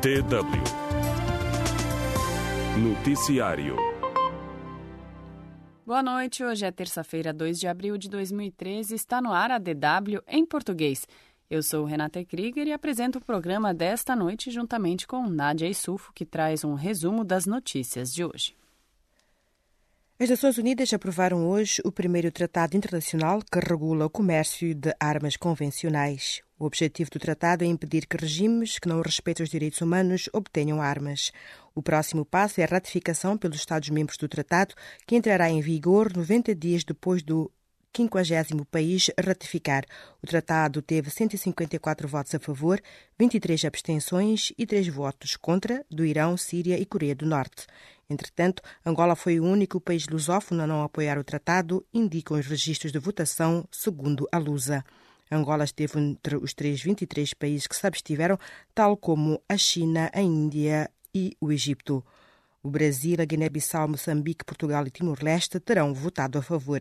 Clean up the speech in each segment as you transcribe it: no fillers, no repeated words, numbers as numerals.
DW Noticiário. Boa noite, hoje é terça-feira, 2 de abril de 2013, está no ar a DW em português. Eu sou Renata Krieger e apresento o programa desta noite juntamente com Nádia Issoufo, que traz um resumo das notícias de hoje. As Nações Unidas aprovaram hoje o primeiro tratado internacional que regula o comércio de armas convencionais. O objetivo do tratado é impedir que regimes que não respeitam os direitos humanos obtenham armas. O próximo passo é a ratificação pelos Estados-membros do tratado, que entrará em vigor 90 dias depois do 50º país ratificar. O tratado teve 154 votos a favor, 23 abstenções e 3 votos contra, do Irão, Síria e Coreia do Norte. Entretanto, Angola foi o único país lusófono a não apoiar o tratado, indicam os registros de votação, segundo a Lusa. Angola esteve entre os 23 países que se abstiveram, tal como a China, a Índia e o Egito. O Brasil, a Guiné-Bissau, Moçambique, Portugal e Timor-Leste terão votado a favor.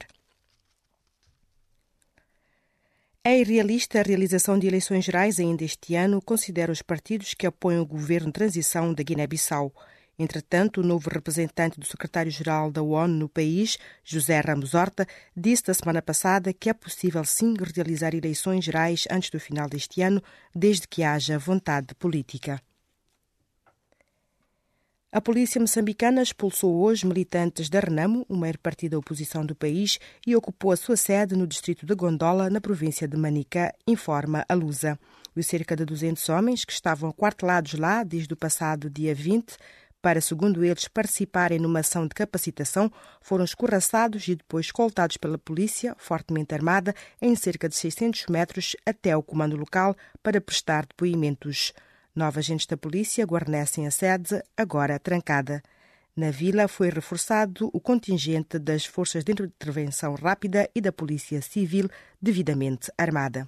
É irrealista a realização de eleições gerais ainda este ano, considera os partidos que apoiam o governo de transição da Guiné-Bissau. Entretanto, o novo representante do secretário-geral da ONU no país, José Ramos Horta, disse da semana passada que é possível sim realizar eleições gerais antes do final deste ano, desde que haja vontade política. A polícia moçambicana expulsou hoje militantes da Renamo, o maior partido da oposição do país, e ocupou a sua sede no distrito de Gondola, na província de Manica, informa a Lusa. Os cerca de 200 homens que estavam aquartelados lá desde o passado dia 20, para, segundo eles, participarem numa ação de capacitação, foram escorraçados e depois escoltados pela polícia, fortemente armada, em cerca de 600 metros até o comando local para prestar depoimentos. 9 agentes da polícia guarnecem a sede, agora trancada. Na vila foi reforçado o contingente das Forças de Intervenção Rápida e da Polícia Civil, devidamente armada.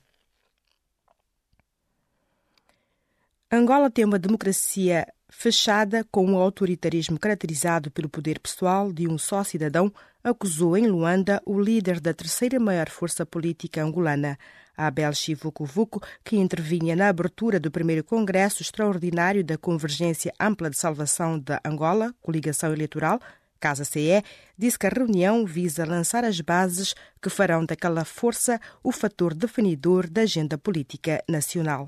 Angola tem uma democracia fechada com um autoritarismo caracterizado pelo poder pessoal de um só cidadão, acusou em Luanda o líder da terceira maior força política angolana, Abel Chivukuvuku, que intervinha na abertura do primeiro Congresso Extraordinário da Convergência Ampla de Salvação da Angola, coligação eleitoral, Casa CE, disse que a reunião visa lançar as bases que farão daquela força o fator definidor da agenda política nacional.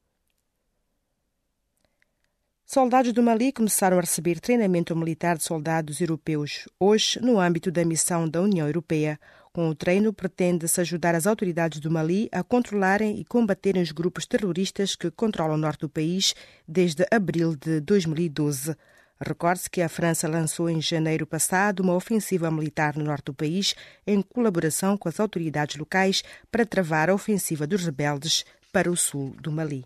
Soldados do Mali começaram a receber treinamento militar de soldados europeus, hoje no âmbito da missão da União Europeia. Com o treino, pretende-se ajudar as autoridades do Mali a controlarem e combaterem os grupos terroristas que controlam o norte do país desde abril de 2012. Recorde-se que a França lançou em janeiro passado uma ofensiva militar no norte do país em colaboração com as autoridades locais para travar a ofensiva dos rebeldes para o sul do Mali.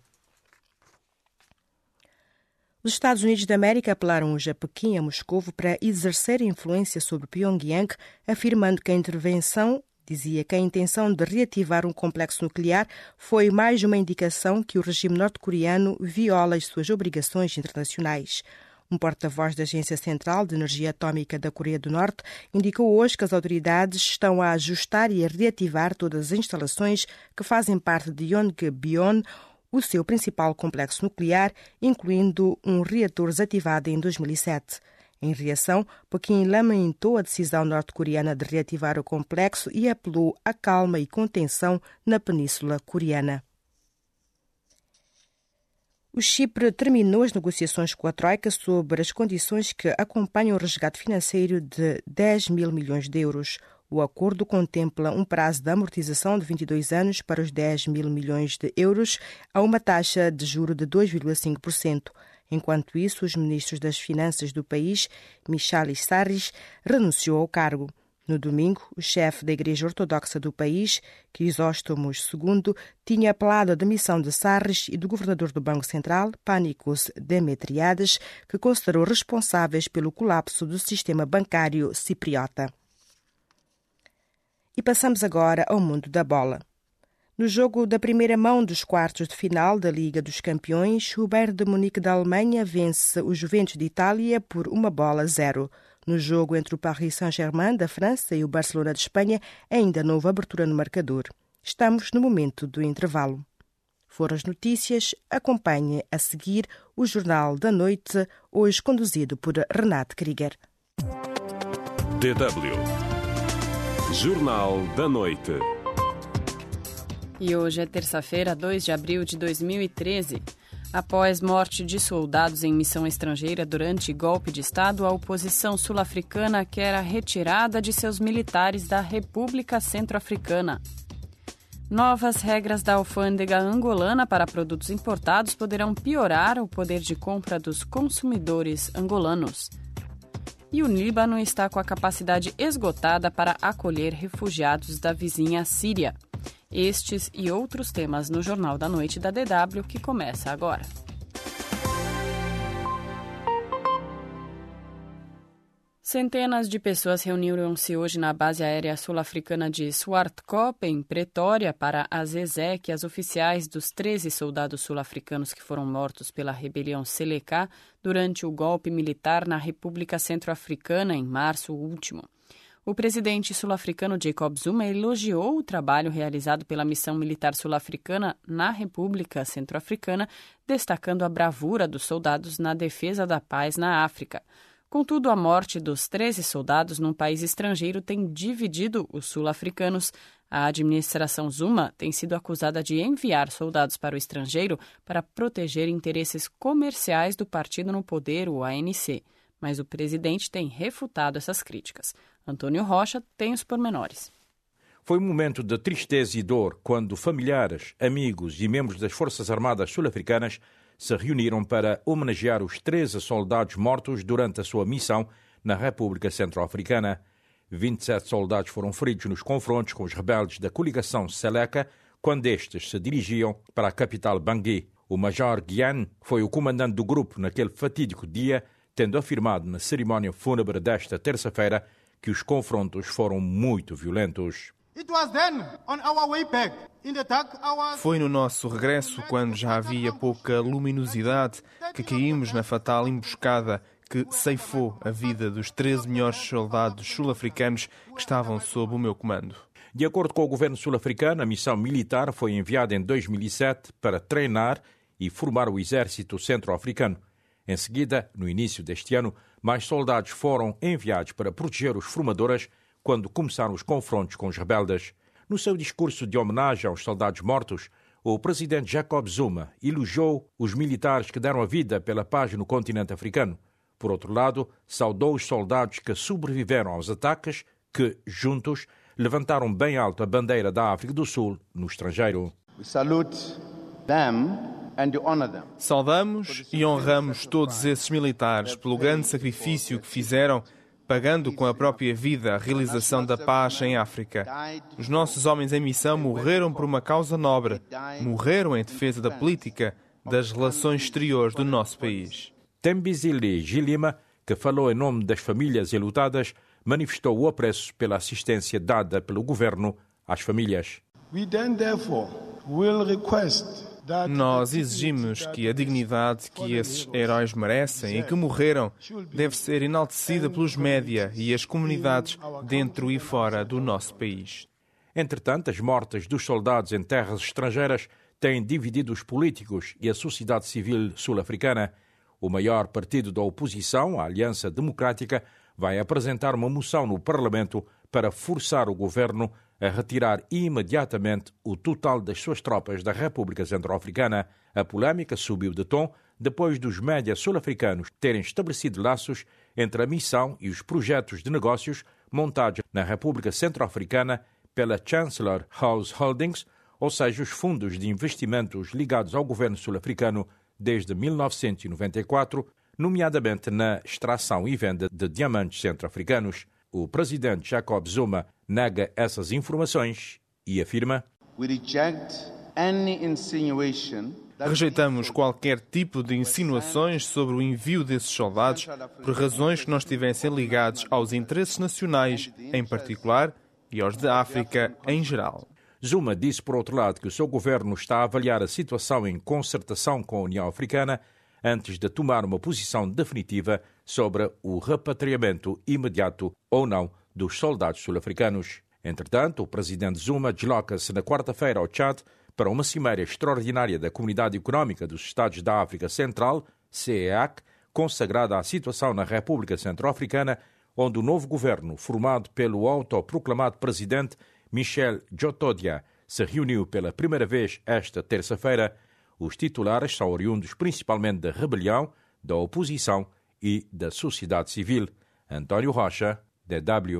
Os Estados Unidos da América apelaram hoje a Pequim e a Moscovo para exercer influência sobre Pyongyang, afirmando que a intervenção, dizia que a intenção de reativar um complexo nuclear foi mais uma indicação que o regime norte-coreano viola as suas obrigações internacionais. Um porta-voz da Agência Central de Energia Atômica da Coreia do Norte indicou hoje que as autoridades estão a ajustar e a reativar todas as instalações que fazem parte de Yongbyon, o seu principal complexo nuclear, incluindo um reator desativado em 2007. Em reação, Pequim lamentou a decisão norte-coreana de reativar o complexo e apelou à calma e contenção na Península Coreana. O Chipre terminou as negociações com a Troika sobre as condições que acompanham o resgate financeiro de 10 mil milhões de euros. O acordo contempla um prazo de amortização de 22 anos para os 10 mil milhões de euros a uma taxa de juro de 2,5%. Enquanto isso, os ministros das Finanças do país, Michalis Sarris, renunciou ao cargo. No domingo, o chefe da Igreja Ortodoxa do país, Crisóstomos II, tinha apelado à demissão de Sarris e do governador do Banco Central, Panicos Demetriades, que considerou responsáveis pelo colapso do sistema bancário cipriota. E passamos agora ao mundo da bola. No jogo da primeira mão dos quartos de final da Liga dos Campeões, o Bayern de Munique da Alemanha vence o Juventus de Itália por 1-0. No jogo entre o Paris Saint-Germain da França e o Barcelona de Espanha, ainda não houve abertura no marcador. Estamos no momento do intervalo. Foram as notícias. Acompanhe a seguir o Jornal da Noite, hoje conduzido por Renate Krieger. DW Jornal da Noite. E hoje é terça-feira, 2 de abril de 2013. Após morte de soldados em missão estrangeira durante golpe de Estado, a oposição sul-africana quer a retirada de seus militares da República Centro-Africana. Novas regras da alfândega angolana para produtos importados poderão piorar o poder de compra dos consumidores angolanos. E o Líbano está com a capacidade esgotada para acolher refugiados da vizinha Síria. Estes e outros temas no Jornal da Noite da DW, que começa agora. Centenas de pessoas reuniram-se hoje na base aérea sul-africana de Swartkop, em Pretória, para as exéquias oficiais dos 13 soldados sul-africanos que foram mortos pela rebelião Seleka durante o golpe militar na República Centro-Africana em março último. O presidente sul-africano Jacob Zuma elogiou o trabalho realizado pela missão militar sul-africana na República Centro-Africana, destacando a bravura dos soldados na defesa da paz na África. Contudo, a morte dos 13 soldados num país estrangeiro tem dividido os sul-africanos. A administração Zuma tem sido acusada de enviar soldados para o estrangeiro para proteger interesses comerciais do partido no poder, o ANC. Mas o presidente tem refutado essas críticas. Antônio Rocha tem os pormenores. Foi um momento de tristeza e dor quando familiares, amigos e membros das Forças Armadas sul-africanas se reuniram para homenagear os 13 soldados mortos durante a sua missão na República Centro-Africana. 27 soldados foram feridos nos confrontos com os rebeldes da coligação Seleka quando estes se dirigiam para a capital Bangui. O Major Gyan foi o comandante do grupo naquele fatídico dia, tendo afirmado na cerimónia fúnebre desta terça-feira que os confrontos foram muito violentos. Foi no nosso regresso, quando já havia pouca luminosidade, que caímos na fatal emboscada que ceifou a vida dos 13 melhores soldados sul-africanos que estavam sob o meu comando. De acordo com o governo sul-africano, a missão militar foi enviada em 2007 para treinar e formar o exército centro-africano. Em seguida, no início deste ano, mais soldados foram enviados para proteger os formadores quando começaram os confrontos com os rebeldes. No seu discurso de homenagem aos soldados mortos, o presidente Jacob Zuma elogiou os militares que deram a vida pela paz no continente africano. Por outro lado, saudou os soldados que sobreviveram aos ataques que, juntos, levantaram bem alto a bandeira da África do Sul no estrangeiro. Saudamos e honramos todos esses militares pelo grande sacrifício que fizeram, pagando com a própria vida a realização da paz em África. Os nossos homens em missão morreram por uma causa nobre, morreram em defesa da política, das relações exteriores do nosso país. Thembisile Gilima, que falou em nome das famílias enlutadas, manifestou o apreço pela assistência dada pelo governo às famílias. Nós exigimos que a dignidade que esses heróis merecem e que morreram deve ser enaltecida pelos média e as comunidades dentro e fora do nosso país. Entretanto, as mortes dos soldados em terras estrangeiras têm dividido os políticos e a sociedade civil sul-africana. O maior partido da oposição, a Aliança Democrática, vai apresentar uma moção no Parlamento para forçar o governo a retirar imediatamente o total das suas tropas da República Centro-Africana. A polêmica subiu de tom depois dos médias sul-africanos terem estabelecido laços entre a missão e os projetos de negócios montados na República Centro-Africana pela Chancellor House Holdings, ou seja, os fundos de investimentos ligados ao governo sul-africano desde 1994, nomeadamente na extração e venda de diamantes centro-africanos. O presidente Jacob Zuma nega essas informações e afirma: Rejeitamos qualquer tipo de insinuações sobre o envio desses soldados por razões que não estivessem ligados aos interesses nacionais, em particular, e aos da África em geral. Zuma disse, por outro lado, que o seu governo está a avaliar a situação em concertação com a União Africana antes de tomar uma posição definitiva sobre o repatriamento imediato ou não dos soldados sul-africanos. Entretanto, o presidente Zuma desloca-se na quarta-feira ao Tchad para uma cimeira extraordinária da Comunidade Económica dos Estados da África Central, CEEAC, consagrada à situação na República Centro-Africana, onde o novo governo, formado pelo autoproclamado presidente Michel Djotodia, se reuniu pela primeira vez esta terça-feira. Os titulares são oriundos principalmente da rebelião, da oposição e da sociedade civil. António Rocha, DW.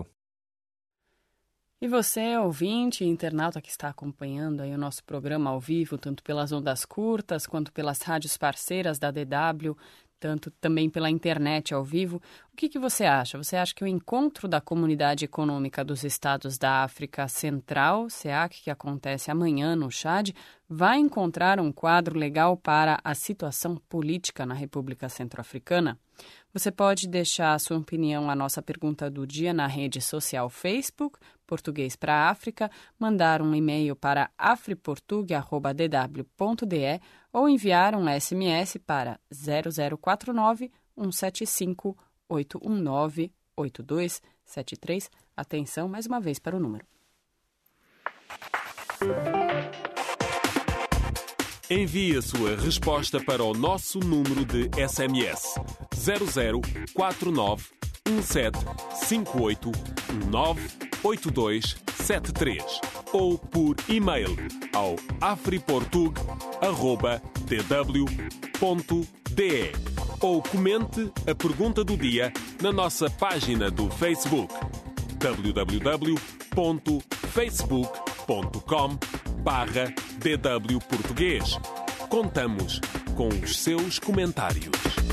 E você, ouvinte e internauta que está acompanhando aí o nosso programa ao vivo, tanto pelas ondas curtas quanto pelas rádios parceiras da DW, tanto também pela internet ao vivo, o que você acha? Você acha que o encontro da Comunidade Econômica dos Estados da África Central, CEEAC, que acontece amanhã no Chad, vai encontrar um quadro legal para a situação política na República Centro-Africana? Você pode deixar a sua opinião, a nossa pergunta do dia, na rede social Facebook, Português para África, mandar um e-mail para afriportug@dw.de ou enviar um SMS para 0049 175 819 8273. Atenção mais uma vez para o número. Envie a sua resposta para o nosso número de SMS 0049 1758 198273 ou por e-mail ao afriportug@dw.de ou comente a pergunta do dia na nossa página do Facebook www.facebook.com/DW Português. Contamos com os seus comentários.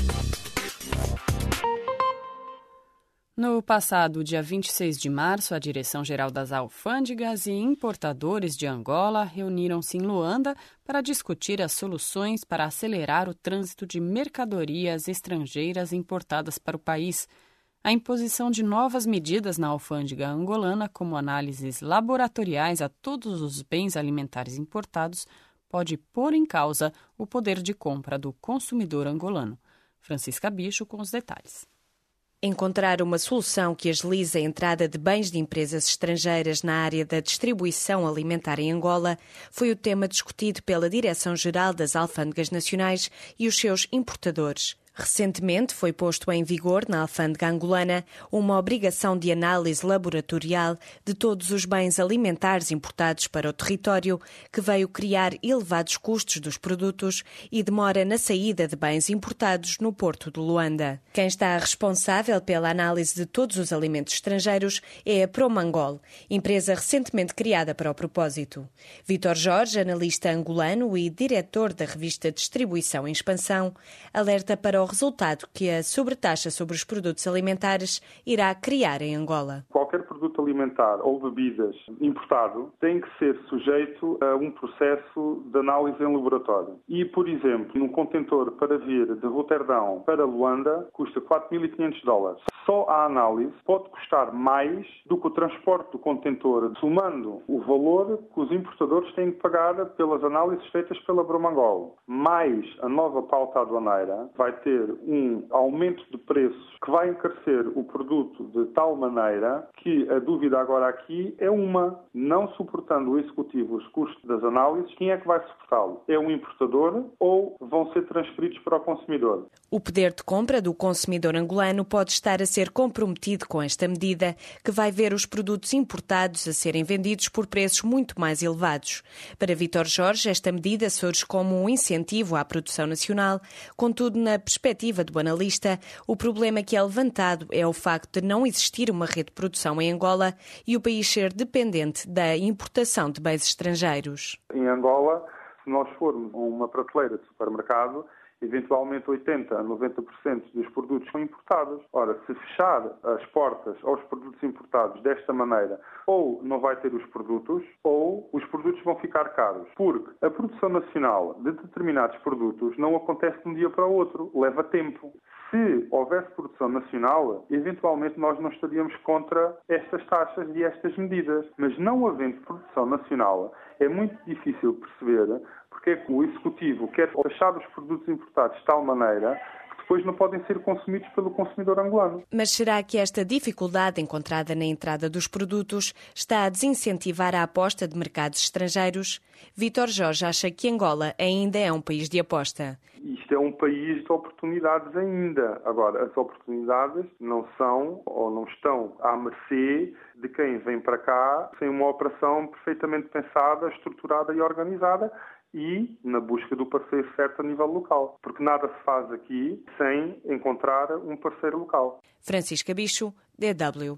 No passado dia 26 de março, a Direção-Geral das Alfândegas e Importadores de Angola reuniram-se em Luanda para discutir as soluções para acelerar o trânsito de mercadorias estrangeiras importadas para o país. A imposição de novas medidas na alfândega angolana, como análises laboratoriais a todos os bens alimentares importados, pode pôr em causa o poder de compra do consumidor angolano. Francisca Bicho com os detalhes. Encontrar uma solução que agilize a entrada de bens de empresas estrangeiras na área da distribuição alimentar em Angola foi o tema discutido pela Direção-Geral das Alfândegas Nacionais e os seus importadores. Recentemente foi posto em vigor na alfândega angolana uma obrigação de análise laboratorial de todos os bens alimentares importados para o território, que veio criar elevados custos dos produtos e demora na saída de bens importados no porto de Luanda. Quem está responsável pela análise de todos os alimentos estrangeiros é a Promangol, empresa recentemente criada para o propósito. Vítor Jorge, analista angolano e diretor da revista Distribuição em Expansão, alerta para o resultado que a sobretaxa sobre os produtos alimentares irá criar em Angola. Qualquer produto alimentar ou bebidas importado tem que ser sujeito a um processo de análise em laboratório. E, por exemplo, num contentor para vir de Roterdão para Luanda custa $4.500. Só a análise pode custar mais do que o transporte do contentor, somando o valor que os importadores têm que pagar pelas análises feitas pela Promangol. Mais a nova pauta aduaneira vai ter um aumento de preços que vai encarecer o produto de tal maneira que a dúvida agora aqui é não suportando o executivo os custos das análises, quem é que vai suportá-lo? É o importador ou vão ser transferidos para o consumidor? O poder de compra do consumidor angolano pode estar a ser comprometido com esta medida, que vai ver os produtos importados a serem vendidos por preços muito mais elevados. Para Vítor Jorge, esta medida surge como um incentivo à produção nacional, contudo, na perspectiva do analista, o problema que é levantado é o facto de não existir uma rede de produção em Angola e o país ser dependente da importação de bens estrangeiros. Em Angola, se nós formos a uma prateleira de supermercado, eventualmente 80% a 90% dos produtos são importados. Ora, se fechar as portas aos produtos importados desta maneira, ou não vai ter os produtos, ou os produtos vão ficar caros. Porque a produção nacional de determinados produtos não acontece de um dia para o outro, leva tempo. Se houvesse produção nacional, eventualmente nós não estaríamos contra estas taxas e estas medidas. Mas não havendo produção nacional, é muito difícil perceber porque é que o Executivo quer taxar os produtos importados de tal maneira que depois não podem ser consumidos pelo consumidor angolano. Mas será que esta dificuldade encontrada na entrada dos produtos está a desincentivar a aposta de mercados estrangeiros? Vítor Jorge acha que Angola ainda é um país de aposta. Isto é um país de oportunidades ainda. Agora, as oportunidades não são ou não estão à mercê de quem vem para cá sem uma operação perfeitamente pensada, estruturada e organizada e na busca do parceiro certo a nível local. Porque nada se faz aqui sem encontrar um parceiro local. Francisca Bicho, DW.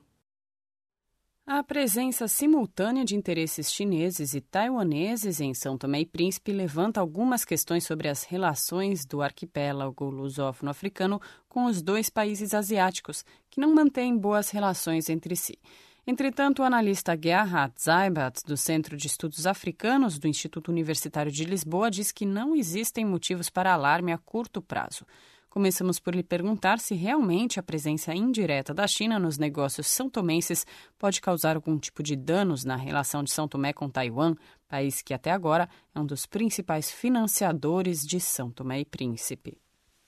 A presença simultânea de interesses chineses e taiwaneses em São Tomé e Príncipe levanta algumas questões sobre as relações do arquipélago lusófono-africano com os dois países asiáticos, que não mantêm boas relações entre si. Entretanto, o analista Gerhard Seibat, do Centro de Estudos Africanos do Instituto Universitário de Lisboa, diz que não existem motivos para alarme a curto prazo. Começamos por lhe perguntar se realmente a presença indireta da China nos negócios são-tomenses pode causar algum tipo de danos na relação de São Tomé com Taiwan, país que até agora é um dos principais financiadores de São Tomé e Príncipe.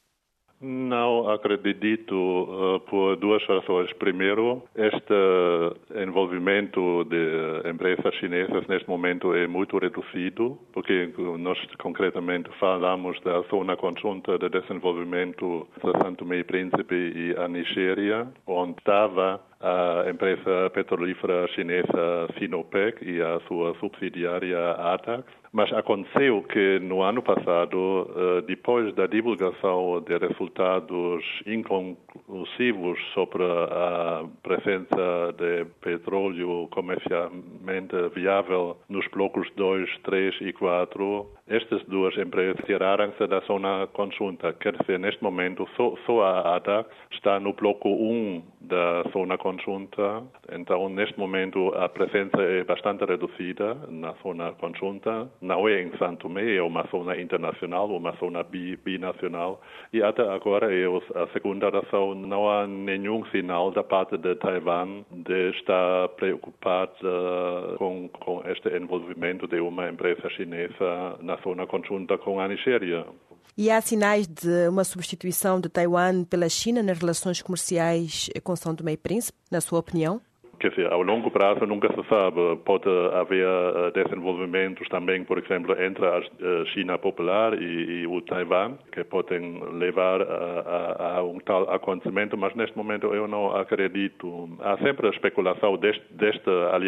Não acredito por duas razões. Primeiro, este envolvimento de empresas chinesas neste momento é muito reduzido, porque nós concretamente falamos da zona conjunta de desenvolvimento de São Tomé e Príncipe e a Nigéria, onde estava a empresa petrolífera chinesa Sinopec e a sua subsidiária ADAX. Mas aconteceu que no ano passado, depois da divulgação de resultados inconclusivos sobre a presença de petróleo comercialmente viável nos blocos 2, 3 e 4, estas duas empresas tiraram-se da zona conjunta. Quer dizer, neste momento, só a ADAX está no bloco 1 da zona conjunta. Então, neste momento, a presença é bastante reduzida na zona conjunta. Não é em São Tomé, é uma zona internacional, uma zona binacional. E até agora, a segunda razão, não há nenhum sinal da parte de Taiwan de estar preocupado com este envolvimento de uma empresa chinesa na zona conjunta com a Nigéria. E há sinais de uma substituição de Taiwan pela China nas relações comerciais com São Tomé e Príncipe, na sua opinião? Quer dizer, ao longo prazo nunca se sabe. Pode haver desenvolvimentos também, por exemplo, entre a China popular e o Taiwan, que podem levar a um tal acontecimento, mas neste momento eu não acredito. Há sempre a especulação deste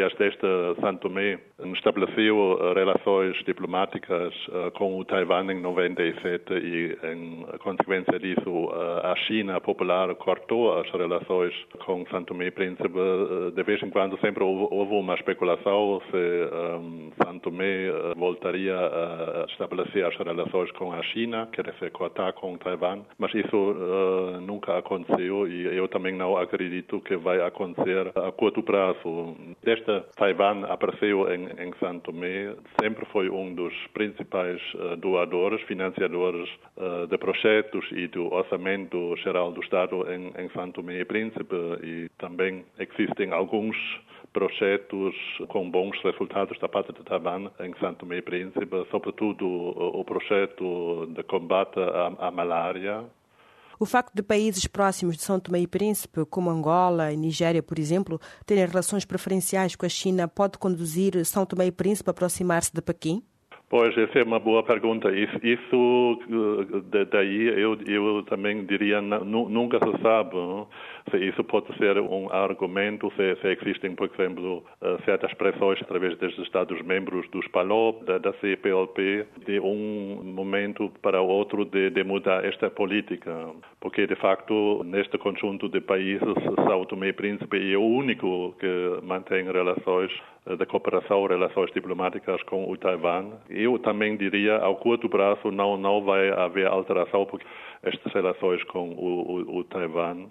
São Tomé estabeleceu relações diplomáticas com o Taiwan em 97 e, em consequência disso, a China popular cortou as relações com São Tomé e Príncipe. De vez em quando sempre houve uma especulação se São Tomé voltaria a estabelecer as relações com a China, quer dizer, cortar com Taiwan, mas isso nunca aconteceu e eu também não acredito que vai acontecer a curto prazo. Desde Taiwan apareceu em São Tomé, sempre foi um dos principais doadores, financiadores de projetos e do orçamento geral do Estado em São Tomé e Príncipe, e também existem alguns projetos com bons resultados da parte de Taiwan em São Tomé e Príncipe, sobretudo o projeto de combate à malária. O facto de países próximos de São Tomé e Príncipe, como Angola e Nigéria, por exemplo, terem relações preferenciais com a China, pode conduzir São Tomé e Príncipe a aproximar-se de Pequim? Pois, essa é uma boa pergunta. Isso daí eu também diria, nunca se sabe se isso pode ser um argumento, se existem, por exemplo, certas pressões através dos Estados-membros dos PALOP, da CPLP, de um momento para o outro de mudar esta política. Porque, de facto, neste conjunto de países, São Tomé e Príncipe é o único que mantém relações de cooperação, relações diplomáticas com o Taiwan. Eu também diria, ao curto prazo, não vai haver alteração porque estas relações com o Taiwan.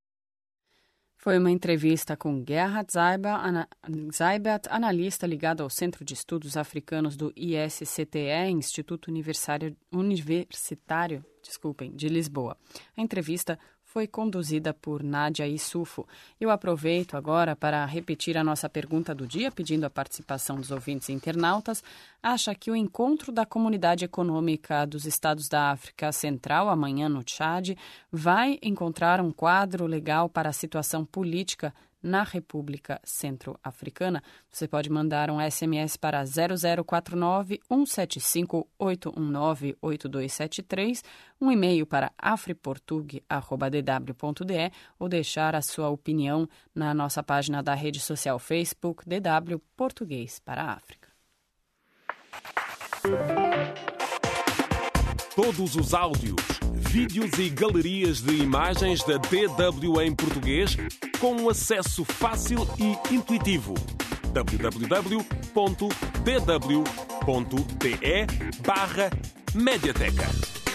Foi uma entrevista com Gerhard Seibat, analista ligado ao Centro de Estudos Africanos do ISCTE, Instituto Universitário de Lisboa. A entrevista foi conduzida por Nádia Issoufo. Eu aproveito agora para repetir a nossa pergunta do dia, pedindo a participação dos ouvintes e internautas. Acha que o encontro da Comunidade Econômica dos Estados da África Central, amanhã no Tchad, vai encontrar um quadro legal para a situação política na República Centro-Africana? Você pode mandar um SMS para 0049-175-819-8273, um e-mail para afriportug@dw.de ou deixar a sua opinião na nossa página da rede social Facebook DW Português para a África. Todos os áudios, vídeos e galerias de imagens da DW em português com um acesso fácil e intuitivo. www.dw.de/mediateca.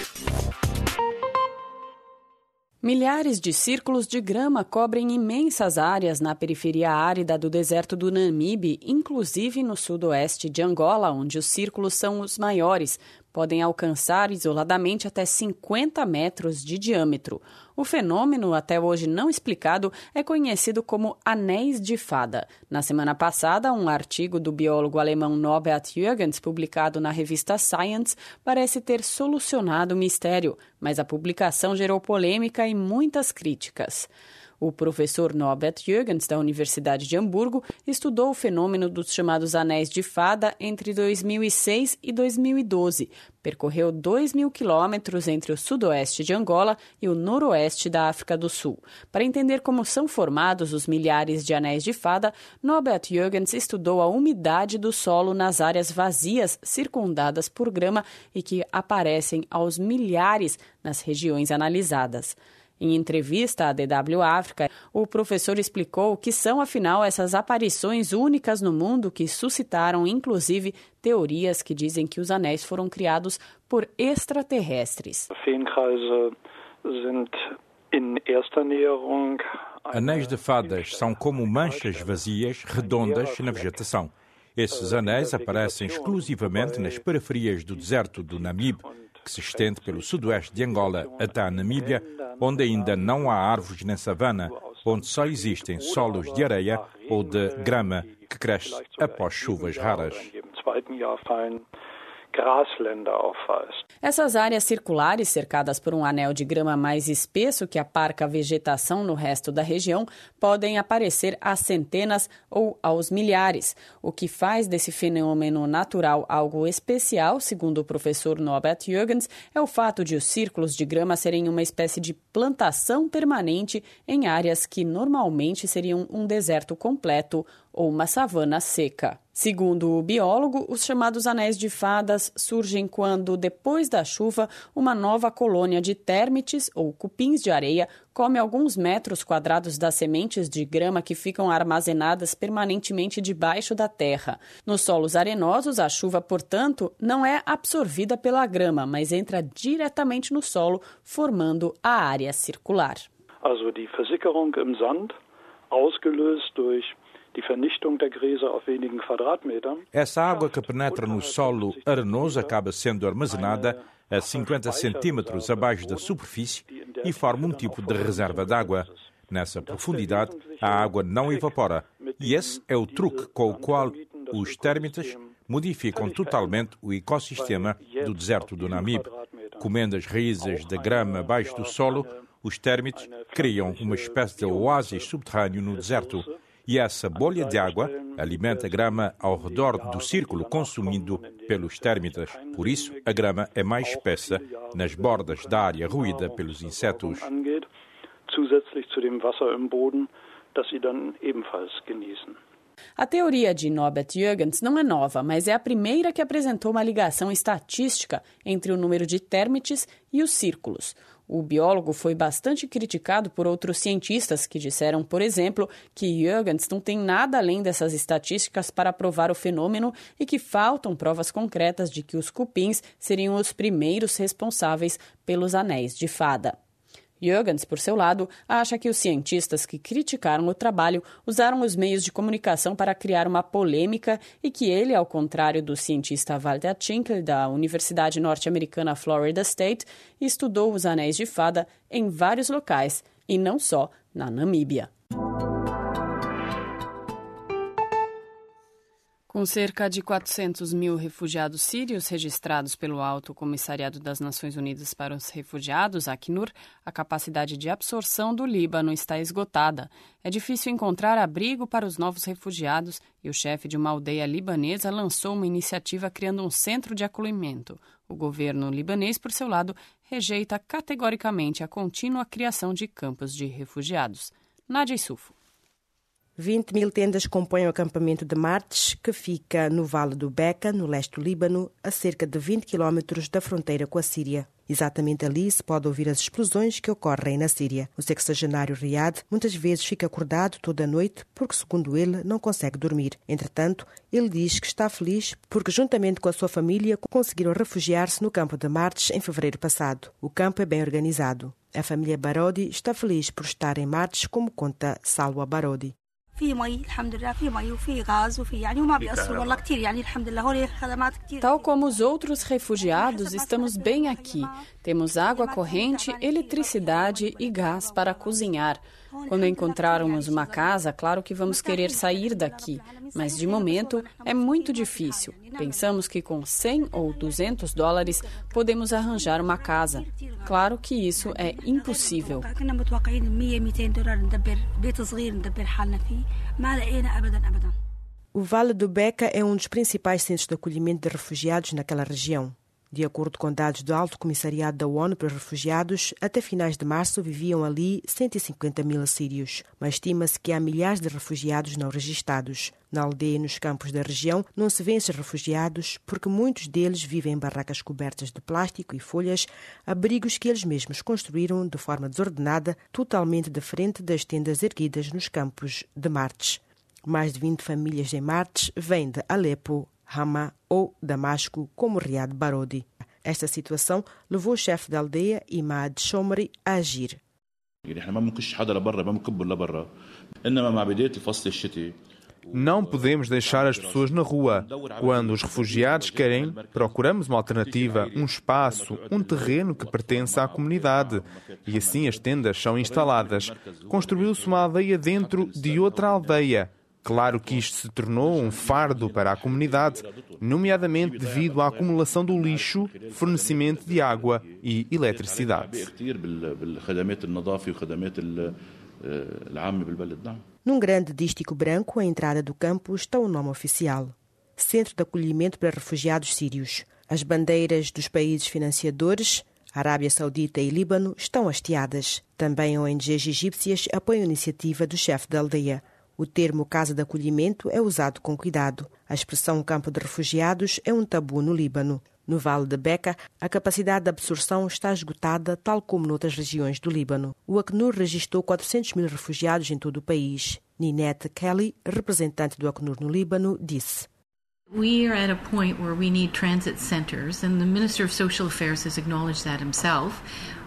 Milhares de círculos de grama cobrem imensas áreas na periferia árida do deserto do Namibe, inclusive no sudoeste de Angola, onde os círculos são os maiores. Podem alcançar isoladamente até 50 metros de diâmetro. O fenômeno, até hoje não explicado, é conhecido como anéis de fada. Na semana passada, um artigo do biólogo alemão Norbert Jürgens, publicado na revista Science, parece ter solucionado o mistério, mas a publicação gerou polêmica e muitas críticas. O professor Norbert Jürgens, da Universidade de Hamburgo, estudou o fenômeno dos chamados anéis de fada entre 2006 e 2012. Percorreu 2.000 quilômetros entre o sudoeste de Angola e o noroeste da África do Sul. Para entender como são formados os milhares de anéis de fada, Norbert Jürgens estudou a umidade do solo nas áreas vazias circundadas por grama e que aparecem aos milhares nas regiões analisadas. Em entrevista à DW África, o professor explicou o que são, afinal, essas aparições únicas no mundo que suscitaram, inclusive, teorias que dizem que os anéis foram criados por extraterrestres. Anéis de fadas são como manchas vazias, redondas na vegetação. Esses anéis aparecem exclusivamente nas periferias do deserto do Namibe, que se estende pelo sudoeste de Angola até a Namíbia, onde ainda não há árvores nem savana, onde só existem solos de areia ou de grama que cresce após chuvas raras. Essas áreas circulares, cercadas por um anel de grama mais espesso que aparca a vegetação no resto da região, podem aparecer às centenas ou aos milhares. O que faz desse fenômeno natural algo especial, segundo o professor Norbert Jürgens, é o fato de os círculos de grama serem uma espécie de plantação permanente em áreas que normalmente seriam um deserto completo ou uma savana seca. Segundo o biólogo, os chamados anéis de fadas surgem quando, depois da chuva, uma nova colônia de térmites, ou cupins de areia, come alguns metros quadrados das sementes de grama que ficam armazenadas permanentemente debaixo da terra. Nos solos arenosos, a chuva, portanto, não é absorvida pela grama, mas entra diretamente no solo, formando a área circular. Also die Versickerung im Sand, ausgelöst durch essa água que penetra no solo arenoso acaba sendo armazenada a 50 centímetros abaixo da superfície e forma um tipo de reserva de água. Nessa profundidade, a água não evapora e esse é o truque com o qual os térmites modificam totalmente o ecossistema do deserto do Namibe. Comendo as raízes da grama abaixo do solo, os térmites criam uma espécie de oásis subterrâneo no deserto. E essa bolha de água alimenta a grama ao redor do círculo consumido pelos térmites. Por isso, a grama é mais espessa nas bordas da área roída pelos insetos. A teoria de Norbert Jürgens não é nova, mas é a primeira que apresentou uma ligação estatística entre o número de térmites e os círculos. O biólogo foi bastante criticado por outros cientistas que disseram, por exemplo, que Jürgens não tem nada além dessas estatísticas para provar o fenômeno e que faltam provas concretas de que os cupins seriam os primeiros responsáveis pelos anéis de fada. Jürgens, por seu lado, acha que os cientistas que criticaram o trabalho usaram os meios de comunicação para criar uma polêmica e que ele, ao contrário do cientista Walter Tschinkel, da Universidade Norte-Americana Florida State, estudou os anéis de fada em vários locais e não só na Namíbia. Com cerca de 400 mil refugiados sírios registrados pelo Alto Comissariado das Nações Unidas para os Refugiados, Acnur, a capacidade de absorção do Líbano está esgotada. É difícil encontrar abrigo para os novos refugiados e o chefe de uma aldeia libanesa lançou uma iniciativa criando um centro de acolhimento. O governo libanês, por seu lado, rejeita categoricamente a contínua criação de campos de refugiados. Nádia Issoufo. 20 mil tendas compõem o acampamento de Martes, que fica no Vale do Beca, no leste do Líbano, a cerca de 20 quilómetros da fronteira com a Síria. Exatamente ali se pode ouvir as explosões que ocorrem na Síria. O sexagenário Riad muitas vezes fica acordado toda a noite porque, segundo ele, não consegue dormir. Entretanto, ele diz que está feliz porque, juntamente com a sua família, conseguiram refugiar-se no campo de Martes em fevereiro passado. O campo é bem organizado. A família Barodi está feliz por estar em Martes, como conta Salwa Barodi. Tal como os outros refugiados, estamos bem aqui. Temos água corrente, eletricidade e gás para cozinhar. Quando encontrarmos uma casa, claro que vamos querer sair daqui, mas de momento é muito difícil. Pensamos que com 100 ou 200 dólares podemos arranjar uma casa. Claro que isso é impossível. O Vale do Beca é um dos principais centros de acolhimento de refugiados naquela região. De acordo com dados do Alto Comissariado da ONU para os Refugiados, até finais de março viviam ali 150 mil sírios, mas estima-se que há milhares de refugiados não registados. Na aldeia e nos campos da região não se vêem esses refugiados porque muitos deles vivem em barracas cobertas de plástico e folhas, abrigos que eles mesmos construíram de forma desordenada, totalmente diferente das tendas erguidas nos campos de Martes. Mais de 20 famílias em Martes vêm de Alepo, Hama ou Damasco, como Riad Barodi. Esta situação levou o chefe da aldeia, Imad Shomri, a agir. Não podemos deixar as pessoas na rua. Quando os refugiados querem, procuramos uma alternativa, um espaço, um terreno que pertence à comunidade. E assim as tendas são instaladas. Construiu-se uma aldeia dentro de outra aldeia. Claro que isto se tornou um fardo para a comunidade, nomeadamente devido à acumulação do lixo, fornecimento de água e eletricidade. Num grande dístico branco, à entrada do campo, está o nome oficial: Centro de Acolhimento para Refugiados Sírios. As bandeiras dos países financiadores, Arábia Saudita e Líbano, estão hasteadas. Também ONGs egípcias apoiam a iniciativa do chefe da aldeia. O termo casa de acolhimento é usado com cuidado. A expressão campo de refugiados é um tabu no Líbano. No Vale de Beca, a capacidade de absorção está esgotada, tal como noutras regiões do Líbano. O Acnur registrou 400 mil refugiados em todo o país. Ninette Kelly, representante do Acnur no Líbano, disse: We are at a point where we need transit centers, and the Minister of Social Affairs has acknowledged that himself.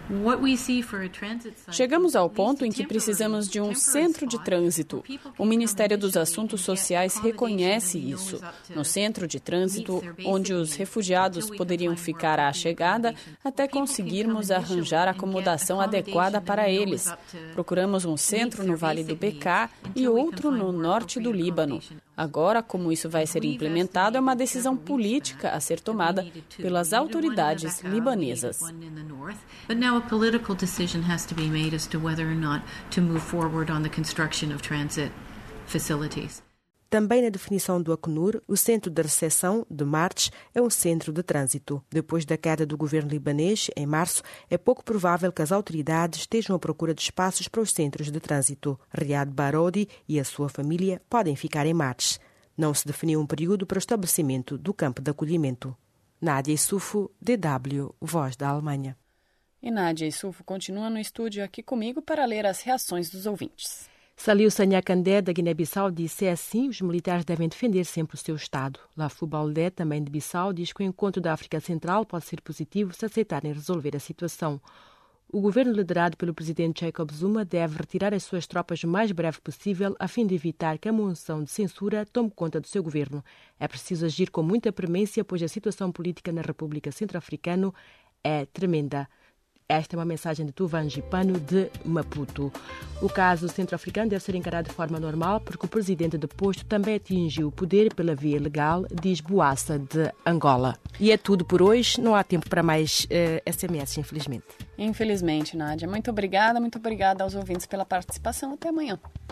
Chegamos ao ponto em que precisamos de um centro de trânsito. O Ministério dos Assuntos Sociais reconhece isso. No centro de trânsito, onde os refugiados poderiam ficar à chegada até conseguirmos arranjar acomodação adequada para eles. Procuramos um centro no Vale do Beca e outro no norte do Líbano. Agora, como isso vai ser implementado, é uma decisão política a ser tomada pelas autoridades libanesas. A political decision has to be made as to whether or not to move forward on the construction of transit facilities. Também na definição do Acnur, o centro de recepção de Martes é um centro de trânsito. Depois da queda do governo libanês, em março, é pouco provável que as autoridades estejam à procura de espaços para os centros de trânsito. Riad Barodi e a sua família podem ficar em Martes. Não se definiu um período para o estabelecimento do campo de acolhimento. Nádia Issoufo, DW, Voz da Alemanha. E Nádia Issoufo continua no estúdio aqui comigo para ler as reações dos ouvintes. Saliu Sanhacandé, da Guiné-Bissau, disse: é assim, os militares devem defender sempre o seu Estado. Lafu Baldé, também de Bissau, diz que o encontro da África Central pode ser positivo se aceitarem resolver a situação. o governo liderado pelo presidente Jacob Zuma deve retirar as suas tropas o mais breve possível a fim de evitar que a moção de censura tome conta do seu governo. É preciso agir com muita premência, pois a situação política na República Centro-Africana é tremenda. Esta é uma mensagem de Tuvanji Pano, de Maputo. O caso centro-africano deve ser encarado de forma normal, porque o presidente deposto também atingiu o poder pela via legal, diz Boassa, de Angola. E é tudo por hoje. Não há tempo para mais SMS, infelizmente. Infelizmente, Nádia. Muito obrigada aos ouvintes pela participação. Até amanhã.